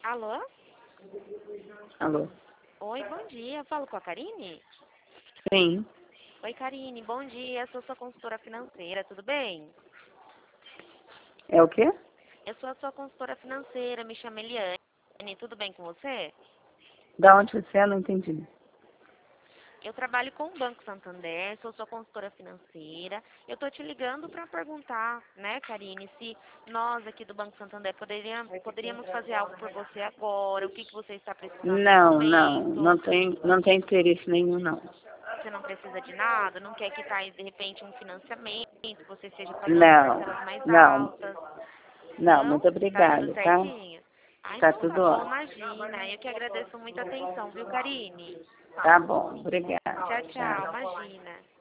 Alô? Alô? Oi, bom dia. Eu falo com a Karine? Sim. Oi, Karine, bom dia. Eu sou sua consultora financeira, tudo bem? É o quê? Eu sou a sua consultora financeira, me chamo Eliane. Tudo bem com você? Da onde você é? Não entendi. Eu trabalho com o Banco Santander, sou sua consultora financeira. Eu tô te ligando para perguntar, né, Karine, se nós aqui do Banco Santander poderíamos fazer algo por você agora, o que que você está precisando no Não, não. momento. Não tem interesse nenhum, não. Você não precisa de nada, não quer quitar, de repente, um financiamento, que você esteja pagando Não, parcelas mais não. altas. Não, Não? muito Tá tudo obrigada, tá? certinho? Ah, Tá então tá tudo bom, ótimo. imagina. Eu que agradeço muito a atenção, viu, Karine? Tá bom, obrigada. Tchau, Tchau. tchau, imagina.